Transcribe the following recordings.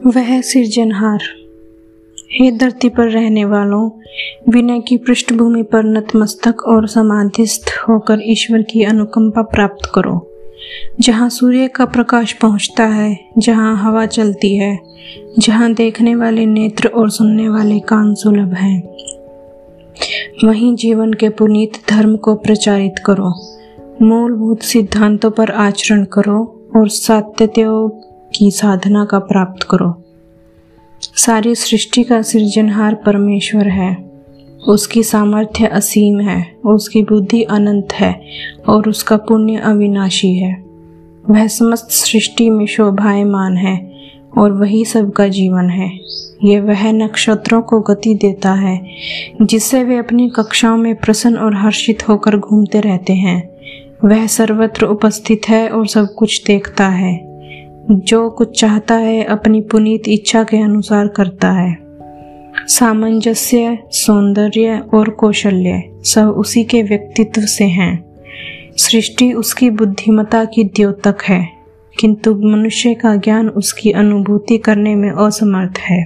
वह सिरजनहार। हे धरती पर रहने वालों, विनय की पृष्ठभूमि पर नतमस्तक और समाधिस्थ होकर ईश्वर की अनुकंपा प्राप्त करो। जहाँ सूर्य का प्रकाश पहुँचता है, जहाँ हवा चलती है, जहाँ देखने वाले नेत्र और सुनने वाले कान सुलभ हैं, वहीं जीवन के पुनीत धर्म को प्रचारित करो। मूलभूत सिद्धांतों पर आचरण करो और सात्यत्यों की साधना का प्राप्त करो। सारी सृष्टि का सृजनहार परमेश्वर है। उसकी सामर्थ्य असीम है, उसकी बुद्धि अनंत है और उसका पुण्य अविनाशी है। वह समस्त सृष्टि में शोभायमान है और वही सबका जीवन है। ये वह नक्षत्रों को गति देता है, जिससे वे अपनी कक्षाओं में प्रसन्न और हर्षित होकर घूमते रहते हैं। वह सर्वत्र उपस्थित है और सब कुछ देखता है। जो कुछ चाहता है अपनी पुनीत इच्छा के अनुसार करता है। सामंजस्य, सौंदर्य और कौशल्य सब उसी के व्यक्तित्व से हैं। सृष्टि उसकी बुद्धिमत्ता की द्योतक है, किंतु मनुष्य का ज्ञान उसकी अनुभूति करने में असमर्थ है।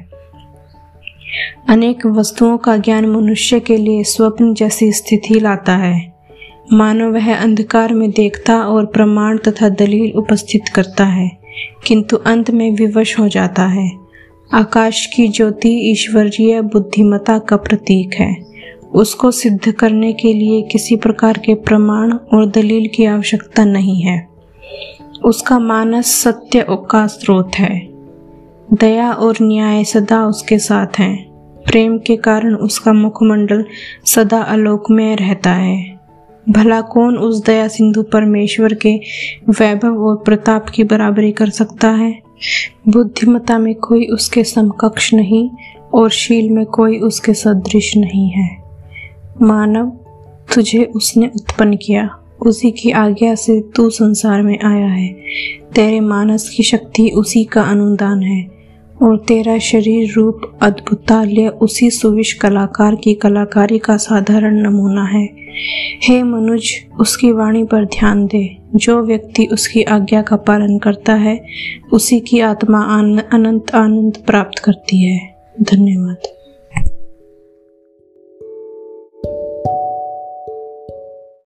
अनेक वस्तुओं का ज्ञान मनुष्य के लिए स्वप्न जैसी स्थिति लाता है। मानो वह अंधकार में देखता और प्रमाण तथा दलील उपस्थित करता है, किंतु अंत में विवश हो जाता है। आकाश की ज्योति ईश्वरीय बुद्धिमत्ता का प्रतीक है। उसको सिद्ध करने के लिए किसी प्रकार के प्रमाण और दलील की आवश्यकता नहीं है। उसका मानस सत्य का स्रोत है। दया और न्याय सदा उसके साथ हैं। प्रेम के कारण उसका मुखमंडल सदा आलोकमय रहता है। भला कौन उस दया सिंधु परमेश्वर के वैभव और प्रताप की बराबरी कर सकता है? बुद्धिमत्ता में कोई उसके समकक्ष नहीं और शील में कोई उसके सदृश नहीं है। मानव, तुझे उसने उत्पन्न किया, उसी की आज्ञा से तू संसार में आया है। तेरे मानस की शक्ति उसी का अनुदान है और तेरा शरीर रूप अद्भुतालय उसी सुविश कलाकार की कलाकारी का साधारण नमूना है। हे मनुज, उसकी वाणी पर ध्यान दे। जो व्यक्ति उसकी आज्ञा का पालन करता है, उसी की आत्मा अनंत आनंद प्राप्त करती है। धन्यवाद।